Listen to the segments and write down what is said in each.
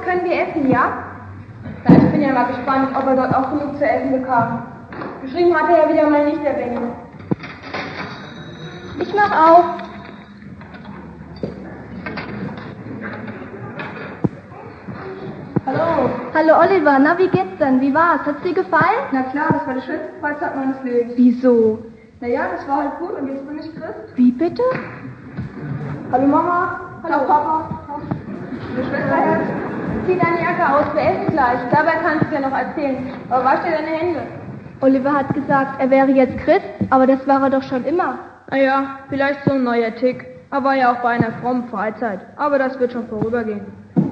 können wir essen, ja? Na, ich bin ja mal gespannt, ob er dort auch genug zu essen bekam. Geschrieben hat er ja wieder mal nicht, der Benny. Ich mach auf. Hallo. Hallo Oliver, na wie geht's denn? Wie war's? Hat's dir gefallen? Na klar, das war die schönste Freizeit meines Lebens. Wieso? Naja, das war halt gut und jetzt bin ich Christ. Wie bitte? Hallo Mama. Hallo Papa. Meine Schwester jetzt. Zieh deine Jacke aus, wir essen gleich. Dabei kannst du es ja noch erzählen. Aber wasch dir deine Hände. Oliver hat gesagt, er wäre jetzt Christ, aber das war er doch schon immer. Naja, vielleicht so ein neuer Tick. Er war ja auch bei einer frommen Freizeit. Aber das wird schon vorübergehen.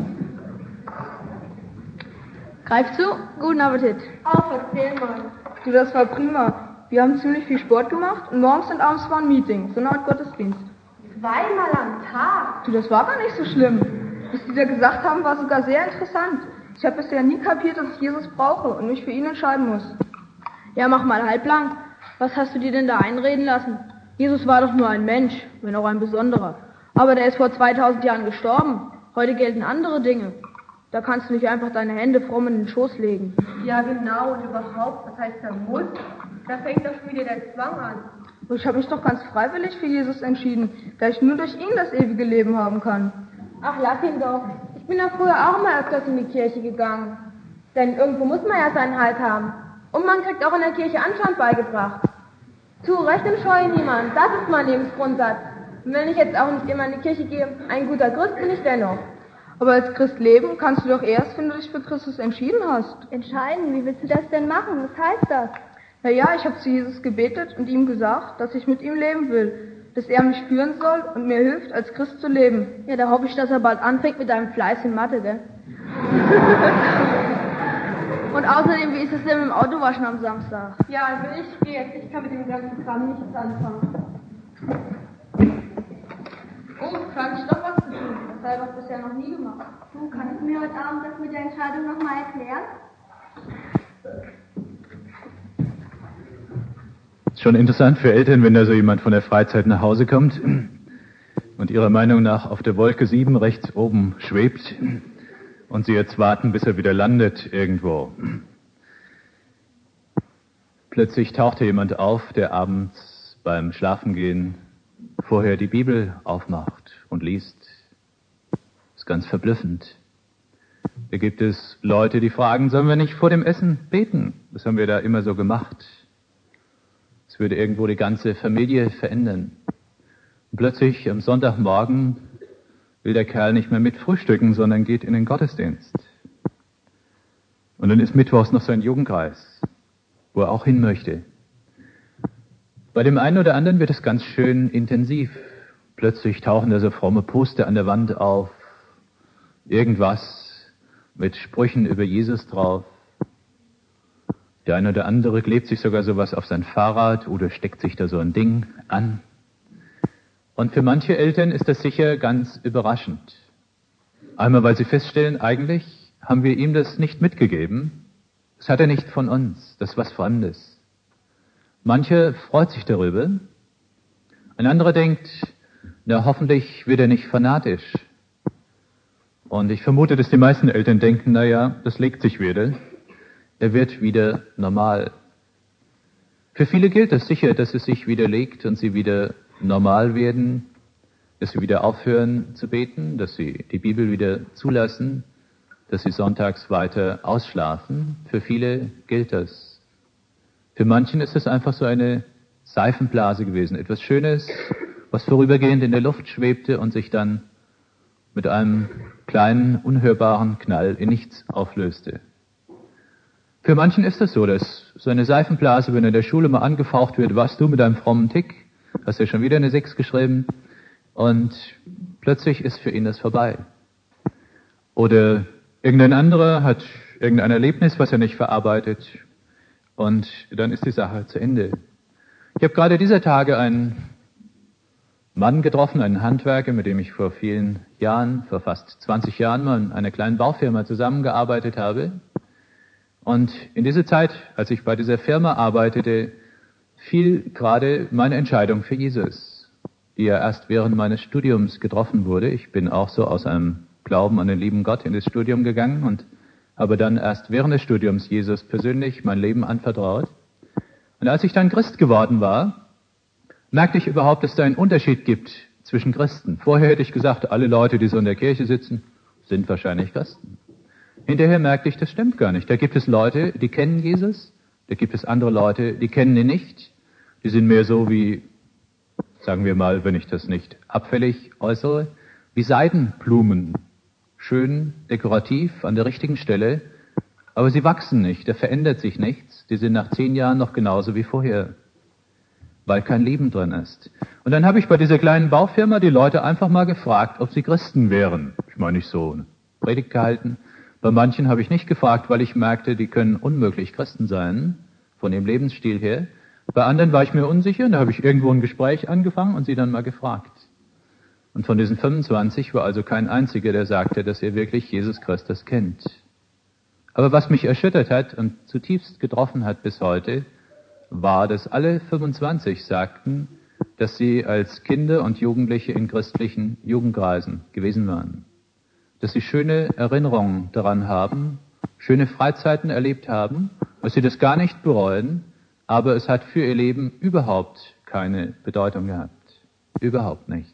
Greif zu, guten Appetit. Auf, erzähl mal. Du, das war prima. Wir haben ziemlich viel Sport gemacht und morgens und abends war ein Meeting, so eine Art Gottesdienst. 2-mal am Tag? Du, das war gar nicht so schlimm. Was die da gesagt haben, war sogar sehr interessant. Ich habe bisher nie kapiert, dass ich Jesus brauche und mich für ihn entscheiden muss. Ja, mach mal halblang. Was hast du dir denn da einreden lassen? Jesus war doch nur ein Mensch, wenn auch ein besonderer. Aber der ist vor 2000 Jahren gestorben. Heute gelten andere Dinge. Da kannst du nicht einfach deine Hände fromm in den Schoß legen. Ja, genau. Und überhaupt, was heißt da muss? Da fängt doch schon wieder der Zwang an. Ich habe mich doch ganz freiwillig für Jesus entschieden, da ich nur durch ihn das ewige Leben haben kann. Ach, lass ihn doch. Ich bin doch früher auch mal öfters in die Kirche gegangen. Denn irgendwo muss man ja seinen Halt haben. Und man kriegt auch in der Kirche Anstand beigebracht. Zu Recht und Scheu niemand, das ist mein Lebensgrundsatz. Und wenn ich jetzt auch nicht immer in die Kirche gehe, ein guter Christ bin ich dennoch. Aber als Christ leben kannst du doch erst, wenn du dich für Christus entschieden hast. Entscheiden, wie willst du das denn machen? Was heißt das? Naja, ich habe zu Jesus gebetet und ihm gesagt, dass ich mit ihm leben will, dass er mich führen soll und mir hilft, als Christ zu leben. Ja, da hoffe ich, dass er bald anfängt mit deinem Fleiß in Mathe, gell? Und außerdem, wie ist es denn mit dem Autowaschen am Samstag? Ja, also ich gehe jetzt. Ich kann mit dem ganzen Kram nichts anfangen. Oh, kann ich doch was zu tun. Das habe ich bisher noch nie gemacht. Du, kannst du mir heute Abend das mit der Entscheidung nochmal erklären? Schon interessant für Eltern, wenn da so jemand von der Freizeit nach Hause kommt und ihrer Meinung nach auf der Wolke 7 rechts oben schwebt und sie jetzt warten, bis er wieder landet irgendwo. Plötzlich tauchte jemand auf, der abends beim Schlafengehen vorher die Bibel aufmacht und liest. Das ist ganz verblüffend. Da gibt es Leute, die fragen, sollen wir nicht vor dem Essen beten? Das haben wir da immer so gemacht. Es würde irgendwo die ganze Familie verändern. Und plötzlich am Sonntagmorgen will der Kerl nicht mehr mit frühstücken, sondern geht in den Gottesdienst. Und dann ist mittwochs noch sein Jugendkreis, wo er auch hin möchte. Bei dem einen oder anderen wird es ganz schön intensiv. Plötzlich tauchen da so fromme Poster an der Wand auf, irgendwas mit Sprüchen über Jesus drauf. Der eine oder andere klebt sich sogar sowas auf sein Fahrrad oder steckt sich da so ein Ding an. Und für manche Eltern ist das sicher ganz überraschend. Einmal, weil sie feststellen, eigentlich haben wir ihm das nicht mitgegeben. Das hat er nicht von uns. Das ist was Fremdes. Manche freut sich darüber. Ein anderer denkt, na, hoffentlich wird er nicht fanatisch. Und ich vermute, dass die meisten Eltern denken, na ja, das legt sich wieder. Er wird wieder normal. Für viele gilt das sicher, dass es sich wieder legt und sie wieder normal werden, dass sie wieder aufhören zu beten, dass sie die Bibel wieder zulassen, dass sie sonntags weiter ausschlafen. Für viele gilt das. Für manchen ist es einfach so eine Seifenblase gewesen, etwas Schönes, was vorübergehend in der Luft schwebte und sich dann mit einem kleinen, unhörbaren Knall in nichts auflöste. Für manchen ist es so, dass so eine Seifenblase, wenn in der Schule mal angefaucht wird, was du mit deinem frommen Tick, hast ja schon wieder eine 6 geschrieben und plötzlich ist für ihn das vorbei. Oder irgendein anderer hat irgendein Erlebnis, was er nicht verarbeitet und dann ist die Sache zu Ende. Ich habe gerade dieser Tage einen Mann getroffen, einen Handwerker, mit dem ich vor vielen Jahren, vor fast 20 Jahren mal in einer kleinen Baufirma zusammengearbeitet habe. Und in dieser Zeit, als ich bei dieser Firma arbeitete, fiel gerade meine Entscheidung für Jesus, die ja erst während meines Studiums getroffen wurde. Ich bin auch so aus einem Glauben an den lieben Gott in das Studium gegangen und habe dann erst während des Studiums Jesus persönlich mein Leben anvertraut. Und als ich dann Christ geworden war, merkte ich überhaupt, dass es da einen Unterschied gibt zwischen Christen. Vorher hätte ich gesagt, alle Leute, die so in der Kirche sitzen, sind wahrscheinlich Christen. Hinterher merkte ich, das stimmt gar nicht. Da gibt es Leute, die kennen Jesus, da gibt es andere Leute, die kennen ihn nicht. Die sind mehr so wie, sagen wir mal, wenn ich das nicht abfällig äußere, wie Seidenblumen. Schön, dekorativ, an der richtigen Stelle, aber sie wachsen nicht, da verändert sich nichts. Die sind nach 10 Jahren noch genauso wie vorher, weil kein Leben drin ist. Und dann habe ich bei dieser kleinen Baufirma die Leute einfach mal gefragt, ob sie Christen wären. Ich meine, nicht so eine Predigt gehalten. Bei manchen habe ich nicht gefragt, weil ich merkte, die können unmöglich Christen sein, von dem Lebensstil her. Bei anderen war ich mir unsicher, und da habe ich irgendwo ein Gespräch angefangen und sie dann mal gefragt. Und von diesen 25 war also kein einziger, der sagte, dass er wirklich Jesus Christus kennt. Aber was mich erschüttert hat und zutiefst getroffen hat bis heute, war, dass alle 25 sagten, dass sie als Kinder und Jugendliche in christlichen Jugendkreisen gewesen waren. Dass sie schöne Erinnerungen daran haben, schöne Freizeiten erlebt haben, dass sie das gar nicht bereuen, aber es hat für ihr Leben überhaupt keine Bedeutung gehabt. Überhaupt nicht.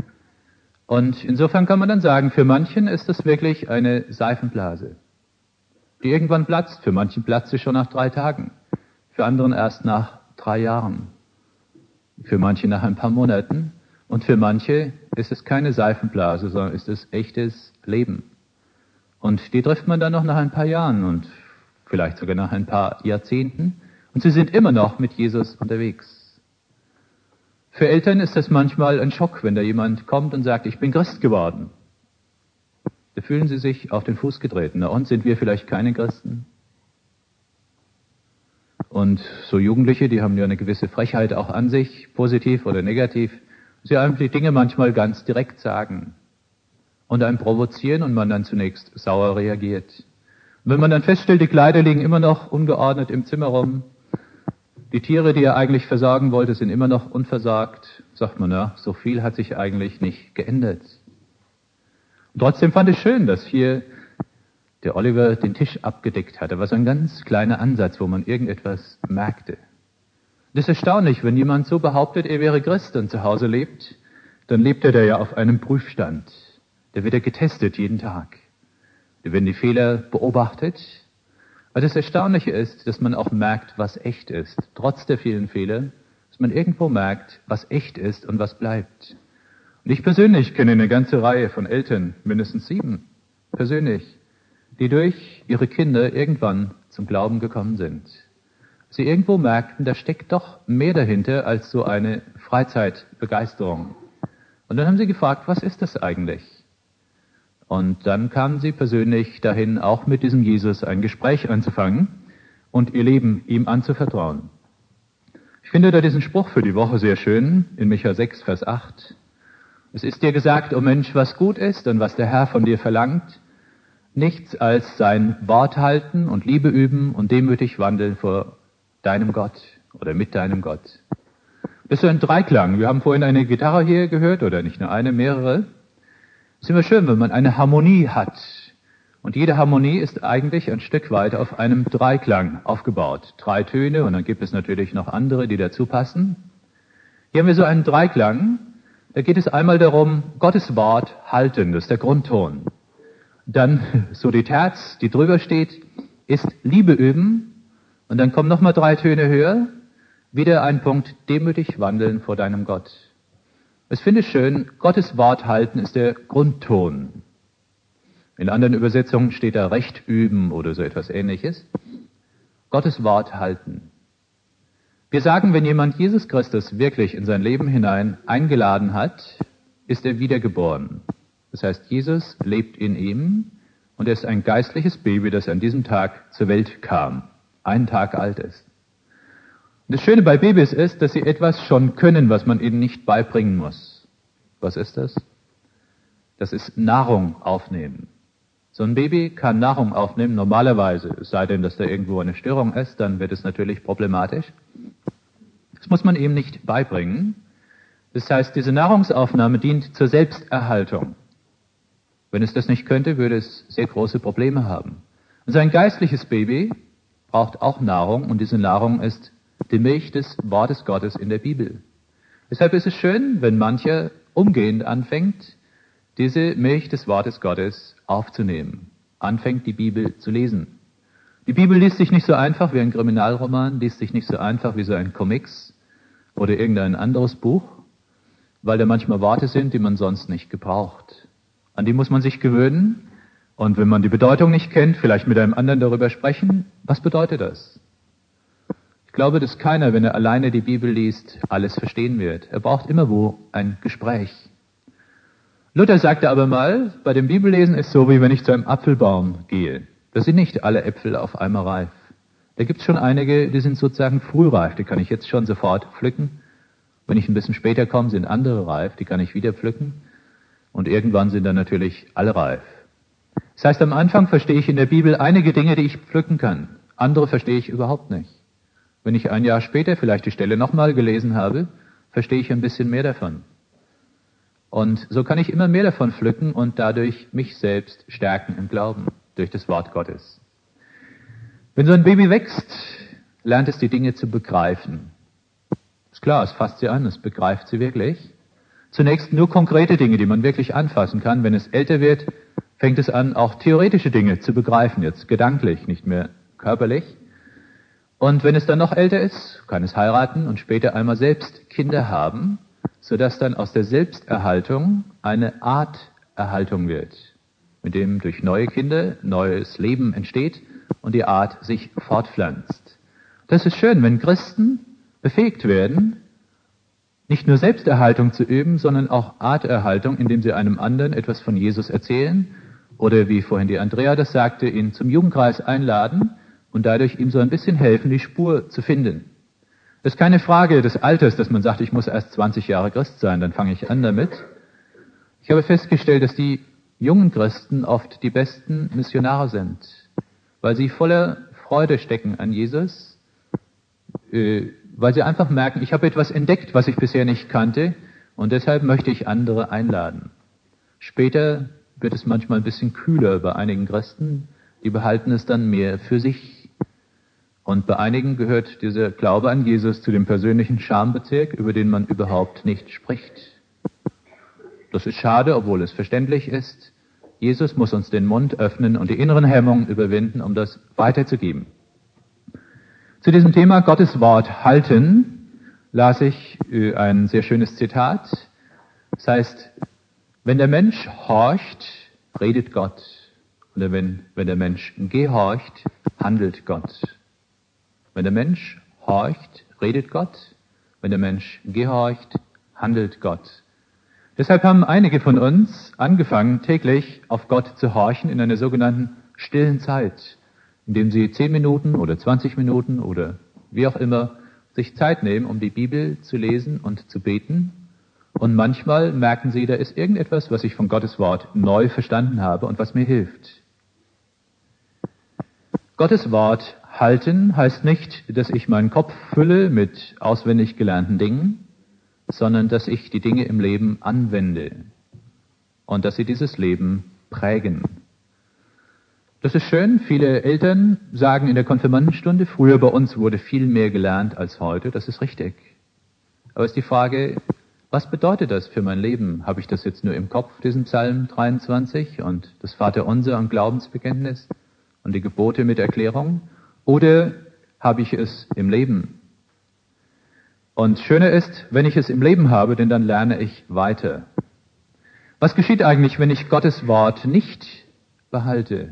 Und insofern kann man dann sagen, für manchen ist das wirklich eine Seifenblase, die irgendwann platzt. Für manchen platzt sie schon nach 3 Tagen, für anderen erst nach 3 Jahren, für manche nach ein paar Monaten und für manche ist es keine Seifenblase, sondern ist es echtes Leben. Und die trifft man dann noch nach ein paar Jahren und vielleicht sogar nach ein paar Jahrzehnten und sie sind immer noch mit Jesus unterwegs. Für Eltern ist das manchmal ein Schock, wenn da jemand kommt und sagt, ich bin Christ geworden. Da fühlen sie sich auf den Fuß getreten. Na und, sind wir vielleicht keine Christen? Und so Jugendliche, die haben ja eine gewisse Frechheit auch an sich, positiv oder negativ. Sie einfach die Dinge manchmal ganz direkt sagen und einen provozieren und man dann zunächst sauer reagiert. Und wenn man dann feststellt, die Kleider liegen immer noch ungeordnet im Zimmer rum, die Tiere, die er eigentlich versorgen wollte, sind immer noch unversorgt. Sagt man, ja, so viel hat sich eigentlich nicht geändert. Und trotzdem fand ich schön, dass hier der Oliver den Tisch abgedeckt hatte. Was ein ganz kleiner Ansatz, wo man irgendetwas merkte. Das ist erstaunlich, wenn jemand so behauptet, er wäre Christ und zu Hause lebt, dann lebt er da ja auf einem Prüfstand. Da wird er getestet jeden Tag. Da werden die Fehler beobachtet. Aber das Erstaunliche ist, dass man auch merkt, was echt ist. Trotz der vielen Fehler, dass man irgendwo merkt, was echt ist und was bleibt. Und ich persönlich kenne eine ganze Reihe von Eltern, mindestens 7, persönlich, die durch ihre Kinder irgendwann zum Glauben gekommen sind. Sie irgendwo merkten, da steckt doch mehr dahinter als so eine Freizeitbegeisterung. Und dann haben sie gefragt, was ist das eigentlich? Und dann kamen sie persönlich dahin, auch mit diesem Jesus ein Gespräch anzufangen und ihr Leben ihm anzuvertrauen. Ich finde da diesen Spruch für die Woche sehr schön, in Micha 6, Vers 8. Es ist dir gesagt, o Mensch, was gut ist und was der Herr von dir verlangt, nichts als sein Wort halten und Liebe üben und demütig wandeln vor deinem Gott oder mit deinem Gott. Das ist so ein Dreiklang. Wir haben vorhin eine Gitarre hier gehört, oder nicht nur eine, mehrere. Es ist immer schön, wenn man eine Harmonie hat. Und jede Harmonie ist eigentlich ein Stück weit auf einem Dreiklang aufgebaut. 3 Töne und dann gibt es natürlich noch andere, die dazu passen. Hier haben wir so einen Dreiklang. Da geht es einmal darum, Gottes Wort halten, das ist der Grundton. Dann so die Terz, die drüber steht, ist Liebe üben. Und dann kommen nochmal 3 Töne höher. Wieder ein Punkt, demütig wandeln vor deinem Gott. Ich finde es schön, Gottes Wort halten ist der Grundton. In anderen Übersetzungen steht da Recht üben oder so etwas Ähnliches. Gottes Wort halten. Wir sagen, wenn jemand Jesus Christus wirklich in sein Leben hinein eingeladen hat, ist er wiedergeboren. Das heißt, Jesus lebt in ihm und er ist ein geistliches Baby, das an diesem Tag zur Welt kam, 1 Tag alt ist. Und das Schöne bei Babys ist, dass sie etwas schon können, was man ihnen nicht beibringen muss. Was ist das? Das ist Nahrung aufnehmen. So ein Baby kann Nahrung aufnehmen, normalerweise, es sei denn, dass da irgendwo eine Störung ist, dann wird es natürlich problematisch. Das muss man ihm nicht beibringen. Das heißt, diese Nahrungsaufnahme dient zur Selbsterhaltung. Wenn es das nicht könnte, würde es sehr große Probleme haben. Und so ein geistliches Baby braucht auch Nahrung, und diese Nahrung ist die Milch des Wortes Gottes in der Bibel. Deshalb ist es schön, wenn mancher umgehend anfängt, diese Milch des Wortes Gottes aufzunehmen, anfängt, die Bibel zu lesen. Die Bibel liest sich nicht so einfach wie ein Kriminalroman, liest sich nicht so einfach wie so ein Comics oder irgendein anderes Buch, weil da manchmal Worte sind, die man sonst nicht gebraucht. An die muss man sich gewöhnen, und wenn man die Bedeutung nicht kennt, vielleicht mit einem anderen darüber sprechen, was bedeutet das? Ich glaube, dass keiner, wenn er alleine die Bibel liest, alles verstehen wird. Er braucht immer wo ein Gespräch. Luther sagte aber mal, bei dem Bibellesen ist so, wie wenn ich zu einem Apfelbaum gehe. Da sind nicht alle Äpfel auf einmal reif. Da gibt es schon einige, die sind sozusagen frühreif, die kann ich jetzt schon sofort pflücken. Wenn ich ein bisschen später komme, sind andere reif, die kann ich wieder pflücken. Und irgendwann sind dann natürlich alle reif. Das heißt, am Anfang verstehe ich in der Bibel einige Dinge, die ich pflücken kann. Andere verstehe ich überhaupt nicht. Wenn ich ein Jahr später vielleicht die Stelle nochmal gelesen habe, verstehe ich ein bisschen mehr davon. Und so kann ich immer mehr davon pflücken und dadurch mich selbst stärken im Glauben, durch das Wort Gottes. Wenn so ein Baby wächst, lernt es die Dinge zu begreifen. Ist klar, es fasst sie an, es begreift sie wirklich. Zunächst nur konkrete Dinge, die man wirklich anfassen kann. Wenn es älter wird, fängt es an, auch theoretische Dinge zu begreifen, jetzt gedanklich, nicht mehr körperlich. Und wenn es dann noch älter ist, kann es heiraten und später einmal selbst Kinder haben, sodass dann aus der Selbsterhaltung eine Arterhaltung wird, mit dem durch neue Kinder neues Leben entsteht und die Art sich fortpflanzt. Das ist schön, wenn Christen befähigt werden, nicht nur Selbsterhaltung zu üben, sondern auch Arterhaltung, indem sie einem anderen etwas von Jesus erzählen oder, wie vorhin die Andrea das sagte, ihn zum Jugendkreis einladen und dadurch ihm so ein bisschen helfen, die Spur zu finden. Es ist keine Frage des Alters, dass man sagt, ich muss erst 20 Jahre Christ sein, dann fange ich an damit. Ich habe festgestellt, dass die jungen Christen oft die besten Missionare sind, weil sie voller Freude stecken an Jesus, weil sie einfach merken, ich habe etwas entdeckt, was ich bisher nicht kannte, und deshalb möchte ich andere einladen. Später wird es manchmal ein bisschen kühler bei einigen Christen, die behalten es dann mehr für sich. Und bei einigen gehört dieser Glaube an Jesus zu dem persönlichen Schambezirk, über den man überhaupt nicht spricht. Das ist schade, obwohl es verständlich ist. Jesus muss uns den Mund öffnen und die inneren Hemmungen überwinden, um das weiterzugeben. Zu diesem Thema Gottes Wort halten las ich ein sehr schönes Zitat. Das heißt, wenn der Mensch horcht, redet Gott. Oder wenn der Mensch gehorcht, handelt Gott. Wenn der Mensch horcht, redet Gott. Wenn der Mensch gehorcht, handelt Gott. Deshalb haben einige von uns angefangen, täglich auf Gott zu horchen in einer sogenannten stillen Zeit, indem sie 10 Minuten oder 20 Minuten oder wie auch immer sich Zeit nehmen, um die Bibel zu lesen und zu beten. Und manchmal merken sie, da ist irgendetwas, was ich von Gottes Wort neu verstanden habe und was mir hilft. Gottes Wort halten heißt nicht, dass ich meinen Kopf fülle mit auswendig gelernten Dingen, sondern dass ich die Dinge im Leben anwende und dass sie dieses Leben prägen. Das ist schön. Viele Eltern sagen in der Konfirmandenstunde, früher bei uns wurde viel mehr gelernt als heute. Das ist richtig. Aber es ist die Frage, was bedeutet das für mein Leben? Habe ich das jetzt nur im Kopf, diesen Psalm 23 und das Vaterunser und Glaubensbekenntnis und die Gebote mit Erklärung? Oder habe ich es im Leben? Und schöner ist, wenn ich es im Leben habe, denn dann lerne ich weiter. Was geschieht eigentlich, wenn ich Gottes Wort nicht behalte?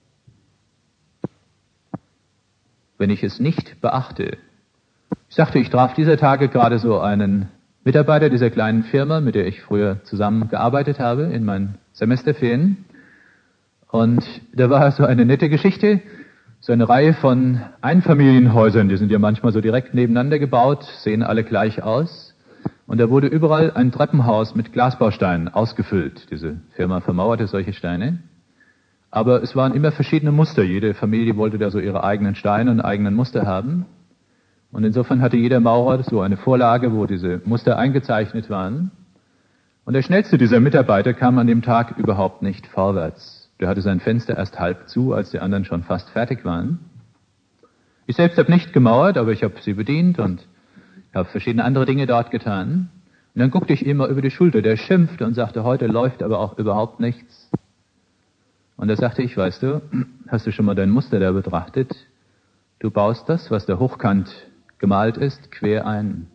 Wenn ich es nicht beachte? Ich sagte, ich traf dieser Tage gerade so einen Mitarbeiter dieser kleinen Firma, mit der ich früher zusammengearbeitet habe, in meinen Semesterferien. Und da war so eine nette Geschichte, so eine Reihe von Einfamilienhäusern, die sind ja manchmal so direkt nebeneinander gebaut, sehen alle gleich aus. Und da wurde überall ein Treppenhaus mit Glasbausteinen ausgefüllt. Diese Firma vermauerte solche Steine. Aber es waren immer verschiedene Muster. Jede Familie wollte da so ihre eigenen Steine und eigenen Muster haben. Und insofern hatte jeder Maurer so eine Vorlage, wo diese Muster eingezeichnet waren. Und der schnellste dieser Mitarbeiter kam an dem Tag überhaupt nicht vorwärts. Der hatte sein Fenster erst halb zu, als die anderen schon fast fertig waren. Ich selbst habe nicht gemauert, aber ich habe sie bedient und habe verschiedene andere Dinge dort getan. Und dann guckte ich immer über die Schulter, der schimpfte und sagte, heute läuft aber auch überhaupt nichts. Und da sagte ich, weißt du, hast du schon mal dein Muster da betrachtet? Du baust das, was da hochkant gemalt ist, quer ein.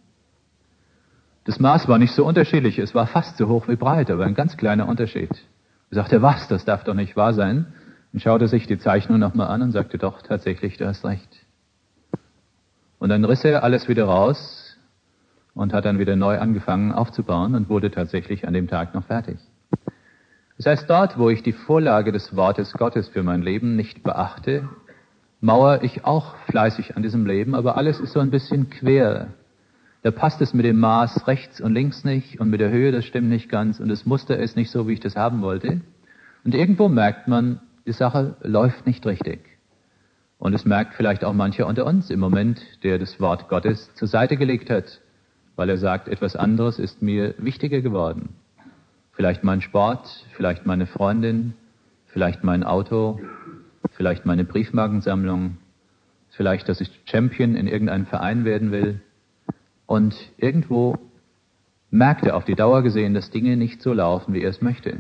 Das Maß war nicht so unterschiedlich, es war fast so hoch wie breit, aber ein ganz kleiner Unterschied. Er sagte, was, das darf doch nicht wahr sein. Und schaute sich die Zeichnung nochmal an und sagte, doch, tatsächlich, du hast recht. Und dann riss er alles wieder raus und hat dann wieder neu angefangen aufzubauen und wurde tatsächlich an dem Tag noch fertig. Das heißt, dort, wo ich die Vorlage des Wortes Gottes für mein Leben nicht beachte, mauere ich auch fleißig an diesem Leben, aber alles ist so ein bisschen quer. Da passt es mit dem Maß rechts und links nicht und mit der Höhe, das stimmt nicht ganz und das Muster ist nicht so, wie ich das haben wollte. Und irgendwo merkt man, die Sache läuft nicht richtig. Und es merkt vielleicht auch mancher unter uns im Moment, der das Wort Gottes zur Seite gelegt hat, weil er sagt, etwas anderes ist mir wichtiger geworden. Vielleicht mein Sport, vielleicht meine Freundin, vielleicht mein Auto, vielleicht meine Briefmarkensammlung, vielleicht, dass ich Champion in irgendeinem Verein werden will. Und irgendwo merkt er auf die Dauer gesehen, dass Dinge nicht so laufen, wie er es möchte.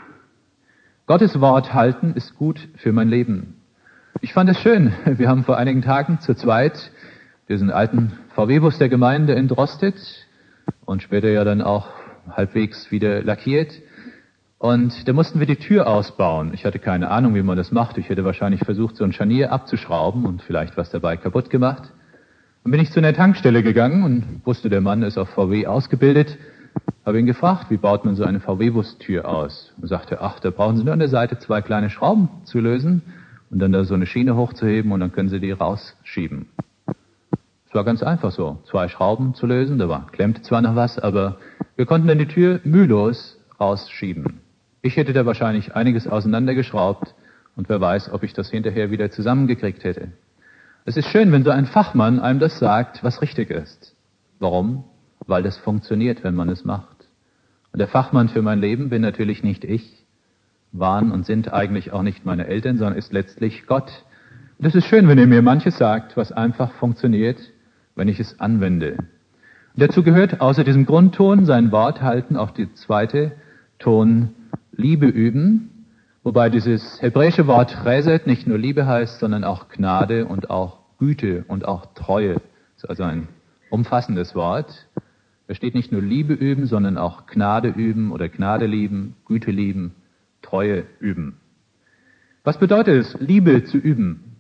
Gottes Wort halten ist gut für mein Leben. Ich fand es schön. Wir haben vor einigen Tagen zu zweit diesen alten VW-Bus der Gemeinde entrostet und später ja dann auch halbwegs wieder lackiert. Und da mussten wir die Tür ausbauen. Ich hatte keine Ahnung, wie man das macht. Ich hätte wahrscheinlich versucht, so ein Scharnier abzuschrauben und vielleicht was dabei kaputt gemacht. Dann bin ich zu einer Tankstelle gegangen und wusste, der Mann ist auf VW ausgebildet. Habe ihn gefragt, wie baut man so eine VW-Bus-Tür aus? Und sagte, ach, da brauchen Sie nur an der Seite 2 kleine Schrauben zu lösen und dann da so eine Schiene hochzuheben und dann können Sie die rausschieben. Es war ganz einfach so, 2 Schrauben zu lösen, klemmte zwar noch was, aber wir konnten dann die Tür mühelos rausschieben. Ich hätte da wahrscheinlich einiges auseinandergeschraubt und wer weiß, ob ich das hinterher wieder zusammengekriegt hätte. Es ist schön, wenn so ein Fachmann einem das sagt, was richtig ist. Warum? Weil das funktioniert, wenn man es macht. Und der Fachmann für mein Leben bin natürlich nicht ich, waren und sind eigentlich auch nicht meine Eltern, sondern ist letztlich Gott. Und es ist schön, wenn er mir manches sagt, was einfach funktioniert, wenn ich es anwende. Und dazu gehört außer diesem Grundton, sein Wort halten, auch die zweite Ton, Liebe üben, wobei dieses hebräische Wort Chesed nicht nur Liebe heißt, sondern auch Gnade und auch Güte und auch Treue. Das ist also ein umfassendes Wort. Da steht nicht nur Liebe üben, sondern auch Gnade üben oder Gnade lieben, Güte lieben, Treue üben. Was bedeutet es, Liebe zu üben?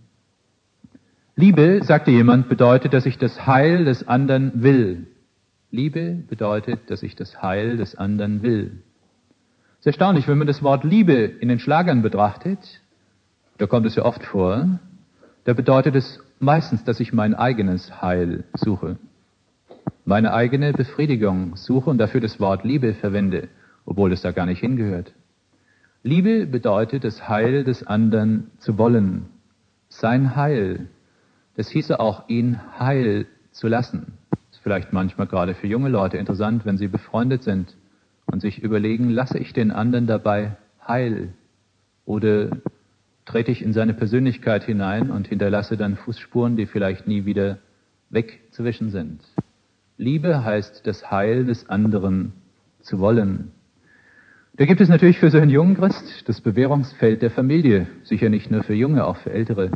Liebe, sagte jemand, bedeutet, dass ich das Heil des anderen will. Liebe bedeutet, dass ich das Heil des anderen will. Es ist erstaunlich, wenn man das Wort Liebe in den Schlagern betrachtet, da kommt es ja oft vor, da bedeutet es meistens, dass ich mein eigenes Heil suche. Meine eigene Befriedigung suche und dafür das Wort Liebe verwende, obwohl es da gar nicht hingehört. Liebe bedeutet, das Heil des anderen zu wollen. Sein Heil. Das hieße auch, ihn heil zu lassen. Das ist vielleicht manchmal gerade für junge Leute interessant, wenn sie befreundet sind und sich überlegen, lasse ich den anderen dabei heil oder trete ich in seine Persönlichkeit hinein und hinterlasse dann Fußspuren, die vielleicht nie wieder wegzuwischen sind. Liebe heißt, das Heil des anderen zu wollen. Da gibt es natürlich für so einen jungen Christ das Bewährungsfeld der Familie, sicher nicht nur für Junge, auch für Ältere.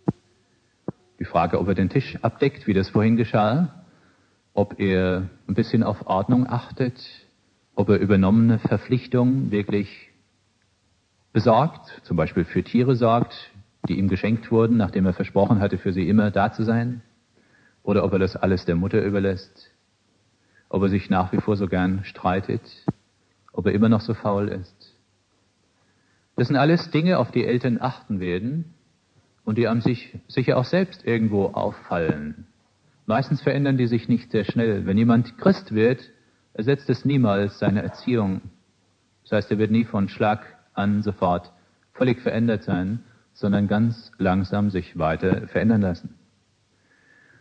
Die Frage, ob er den Tisch abdeckt, wie das vorhin geschah, ob er ein bisschen auf Ordnung achtet, ob er übernommene Verpflichtungen wirklich besorgt, zum Beispiel für Tiere sorgt, die ihm geschenkt wurden, nachdem er versprochen hatte, für sie immer da zu sein, oder ob er das alles der Mutter überlässt, ob er sich nach wie vor so gern streitet, ob er immer noch so faul ist. Das sind alles Dinge, auf die Eltern achten werden und die einem sicher auch selbst irgendwo auffallen. Meistens verändern die sich nicht sehr schnell. Wenn jemand Christ wird, ersetzt es niemals seine Erziehung. Das heißt, er wird nie von Schlag an sofort völlig verändert sein, sondern ganz langsam sich weiter verändern lassen.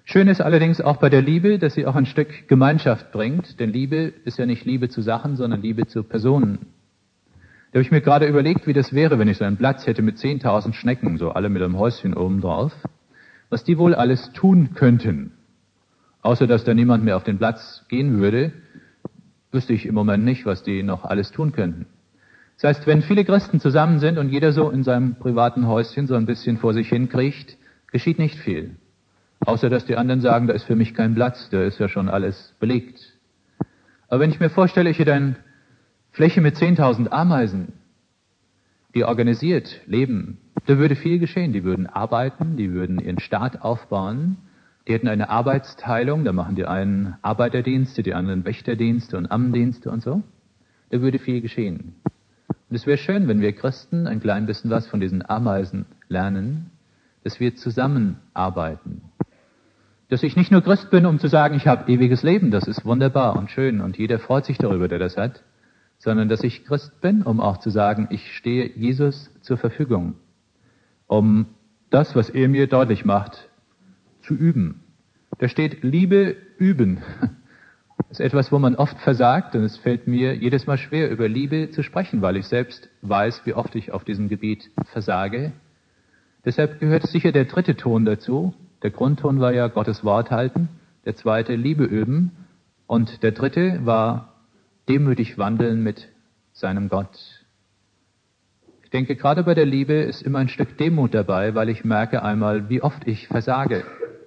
Schön ist allerdings auch bei der Liebe, dass sie auch ein Stück Gemeinschaft bringt, denn Liebe ist ja nicht Liebe zu Sachen, sondern Liebe zu Personen. Da habe ich mir gerade überlegt, wie das wäre, wenn ich so einen Platz hätte mit 10.000 Schnecken, so alle mit einem Häuschen oben drauf, was die wohl alles tun könnten. Außer dass da niemand mehr auf den Platz gehen würde, wüsste ich im Moment nicht, was die noch alles tun könnten. Das heißt, wenn viele Christen zusammen sind und jeder so in seinem privaten Häuschen so ein bisschen vor sich hinkriecht, geschieht nicht viel. Außer dass die anderen sagen, da ist für mich kein Platz, da ist ja schon alles belegt. Aber wenn ich mir vorstelle, ich hätte eine Fläche mit 10.000 Ameisen, die organisiert leben, da würde viel geschehen. Die würden arbeiten, die würden ihren Staat aufbauen, die hätten eine Arbeitsteilung, da machen die einen Arbeiterdienste, die anderen Wächterdienste und Ammendienste und so. Da würde viel geschehen. Und es wäre schön, wenn wir Christen ein klein bisschen was von diesen Ameisen lernen, dass wir zusammenarbeiten. Dass ich nicht nur Christ bin, um zu sagen, ich habe ewiges Leben, das ist wunderbar und schön und jeder freut sich darüber, der das hat, sondern dass ich Christ bin, um auch zu sagen, ich stehe Jesus zur Verfügung, um das, was er mir deutlich macht, zu üben. Da steht Liebe üben. Das ist etwas, wo man oft versagt und es fällt mir jedes Mal schwer, über Liebe zu sprechen, weil ich selbst weiß, wie oft ich auf diesem Gebiet versage. Deshalb gehört sicher der dritte Ton dazu. Der Grundton war ja Gottes Wort halten, der zweite Liebe üben und der dritte war demütig wandeln mit seinem Gott. Ich denke, gerade bei der Liebe ist immer ein Stück Demut dabei, weil ich merke einmal, wie oft ich versage.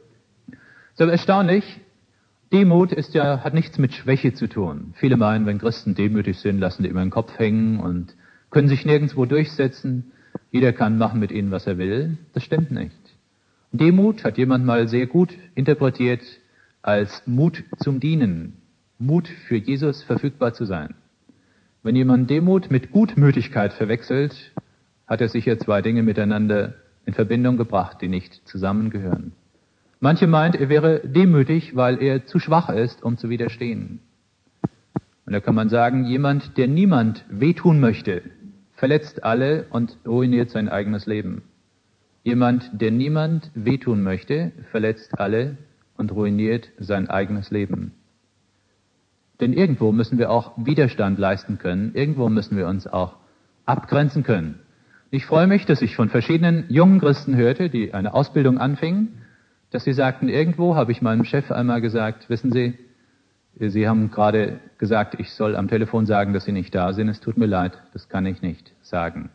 So erstaunlich, Demut hat nichts mit Schwäche zu tun. Viele meinen, wenn Christen demütig sind, lassen die immer den Kopf hängen und können sich nirgendwo durchsetzen. Jeder kann machen mit ihnen, was er will. Das stimmt nicht. Demut hat jemand mal sehr gut interpretiert als Mut zum Dienen. Mut für Jesus verfügbar zu sein. Wenn jemand Demut mit Gutmütigkeit verwechselt, hat er sicher zwei Dinge miteinander in Verbindung gebracht, die nicht zusammengehören. Manche meint, er wäre demütig, weil er zu schwach ist, um zu widerstehen. Und da kann man sagen, jemand, der niemand wehtun möchte, verletzt alle und ruiniert sein eigenes Leben. Jemand, der niemand wehtun möchte, verletzt alle und ruiniert sein eigenes Leben. Denn irgendwo müssen wir auch Widerstand leisten können. Irgendwo müssen wir uns auch abgrenzen können. Ich freue mich, dass ich von verschiedenen jungen Christen hörte, die eine Ausbildung anfingen, dass sie sagten, irgendwo habe ich meinem Chef einmal gesagt, wissen Sie, Sie haben gerade gesagt, ich soll am Telefon sagen, dass Sie nicht da sind. Es tut mir leid, das kann ich nicht sagen.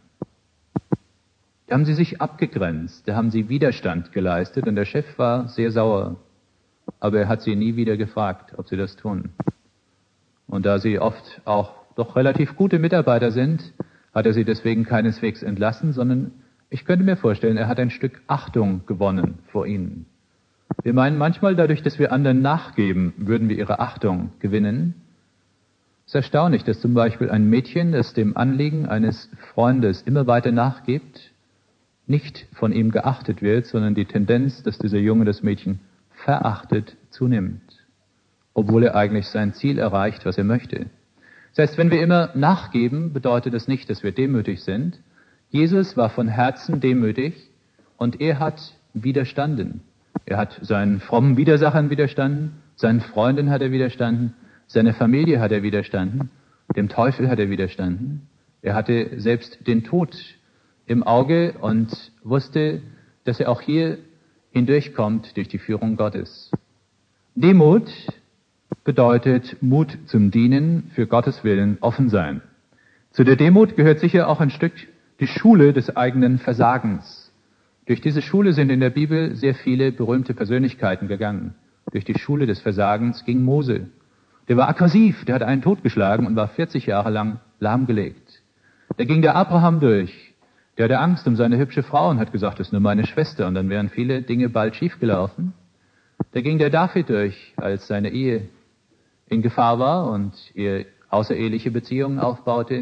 Da haben sie sich abgegrenzt, da haben sie Widerstand geleistet und der Chef war sehr sauer. Aber er hat sie nie wieder gefragt, ob sie das tun. Und da sie oft auch doch relativ gute Mitarbeiter sind, hat er sie deswegen keineswegs entlassen, sondern ich könnte mir vorstellen, er hat ein Stück Achtung gewonnen vor ihnen. Wir meinen manchmal, dadurch, dass wir anderen nachgeben, würden wir ihre Achtung gewinnen. Es ist erstaunlich, dass zum Beispiel ein Mädchen, das dem Anliegen eines Freundes immer weiter nachgibt, nicht von ihm geachtet wird, sondern die Tendenz, dass dieser Junge das Mädchen verachtet, zunimmt, obwohl er eigentlich sein Ziel erreicht, was er möchte. Das heißt, wenn wir immer nachgeben, bedeutet das nicht, dass wir demütig sind. Jesus war von Herzen demütig und er hat widerstanden. Er hat seinen frommen Widersachern widerstanden, seinen Freunden hat er widerstanden, seiner Familie hat er widerstanden, dem Teufel hat er widerstanden. Er hatte selbst den Tod im Auge und wusste, dass er auch hier hindurchkommt durch die Führung Gottes. Demut bedeutet Mut zum Dienen, für Gottes Willen offen sein. Zu der Demut gehört sicher auch ein Stück die Schule des eigenen Versagens. Durch diese Schule sind in der Bibel sehr viele berühmte Persönlichkeiten gegangen. Durch die Schule des Versagens ging Mose. Der war aggressiv, der hat einen totgeschlagen und war 40 Jahre lang lahmgelegt. Da ging der Abraham durch. Der hatte Angst um seine hübsche Frau und hat gesagt, das ist nur meine Schwester, und dann wären viele Dinge bald schiefgelaufen. Da ging der David durch, als seine Ehe in Gefahr war und er außereheliche Beziehungen aufbaute.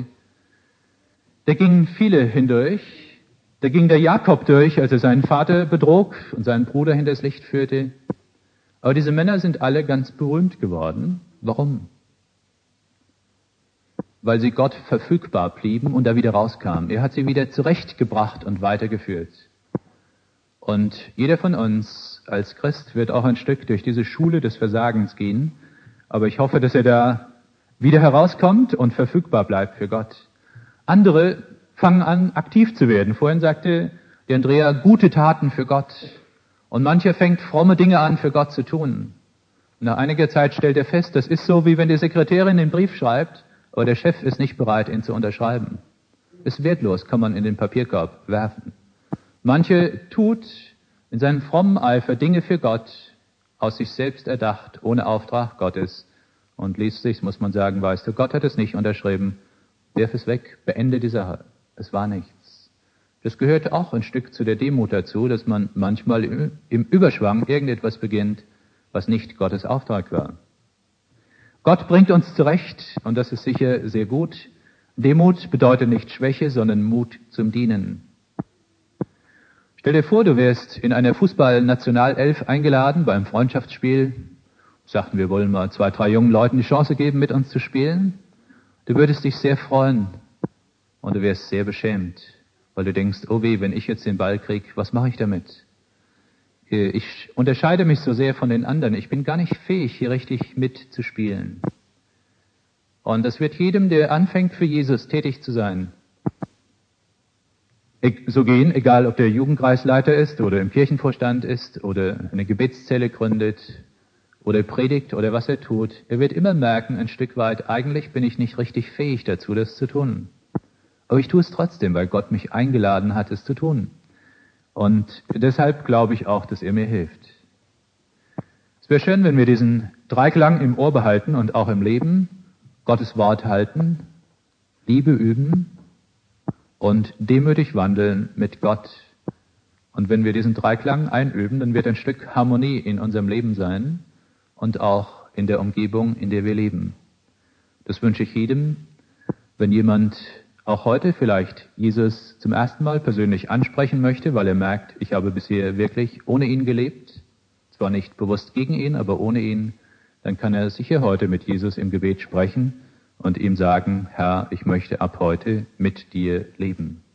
Da gingen viele hindurch. Da ging der Jakob durch, als er seinen Vater betrog und seinen Bruder hinters Licht führte. Aber diese Männer sind alle ganz berühmt geworden. Warum? Weil sie Gott verfügbar blieben und da wieder rauskamen. Er hat sie wieder zurechtgebracht und weitergeführt. Und jeder von uns als Christ wird auch ein Stück durch diese Schule des Versagens gehen. Aber ich hoffe, dass er da wieder herauskommt und verfügbar bleibt für Gott. Andere fangen an, aktiv zu werden. Vorhin sagte die Andrea, gute Taten für Gott. Und mancher fängt fromme Dinge an, für Gott zu tun. Und nach einiger Zeit stellt er fest, das ist so, wie wenn die Sekretärin den Brief schreibt, aber der Chef ist nicht bereit, ihn zu unterschreiben. Ist wertlos, kann man in den Papierkorb werfen. Manche tut in seinem frommen Eifer Dinge für Gott, aus sich selbst erdacht, ohne Auftrag Gottes. Und liest sich, muss man sagen, weißt du, Gott hat es nicht unterschrieben. Wirf es weg, beende die Sache. Es war nichts. Das gehört auch ein Stück zu der Demut dazu, dass man manchmal im Überschwang irgendetwas beginnt, was nicht Gottes Auftrag war. Gott bringt uns zurecht, und das ist sicher sehr gut. Demut bedeutet nicht Schwäche, sondern Mut zum Dienen. Stell dir vor, du wärst in einer Fußball-Nationalelf eingeladen beim Freundschaftsspiel. Sagten, wir wollen mal 2, 3 jungen Leuten die Chance geben, mit uns zu spielen. Du würdest dich sehr freuen und du wärst sehr beschämt, weil du denkst, oh weh, wenn ich jetzt den Ball kriege, was mache ich damit? Ich unterscheide mich so sehr von den anderen. Ich bin gar nicht fähig, hier richtig mitzuspielen. Und das wird jedem, der anfängt, für Jesus tätig zu sein, so gehen, egal ob der Jugendkreisleiter ist oder im Kirchenvorstand ist oder eine Gebetszelle gründet oder predigt oder was er tut. Er wird immer merken, ein Stück weit, eigentlich bin ich nicht richtig fähig dazu, das zu tun. Aber ich tue es trotzdem, weil Gott mich eingeladen hat, es zu tun. Und deshalb glaube ich auch, dass er mir hilft. Es wäre schön, wenn wir diesen Dreiklang im Ohr behalten und auch im Leben Gottes Wort halten, Liebe üben und demütig wandeln mit Gott. Und wenn wir diesen Dreiklang einüben, dann wird ein Stück Harmonie in unserem Leben sein und auch in der Umgebung, in der wir leben. Das wünsche ich jedem, wenn jemand auch heute vielleicht Jesus zum ersten Mal persönlich ansprechen möchte, weil er merkt, ich habe bisher wirklich ohne ihn gelebt, zwar nicht bewusst gegen ihn, aber ohne ihn, dann kann er sicher heute mit Jesus im Gebet sprechen und ihm sagen, Herr, ich möchte ab heute mit dir leben.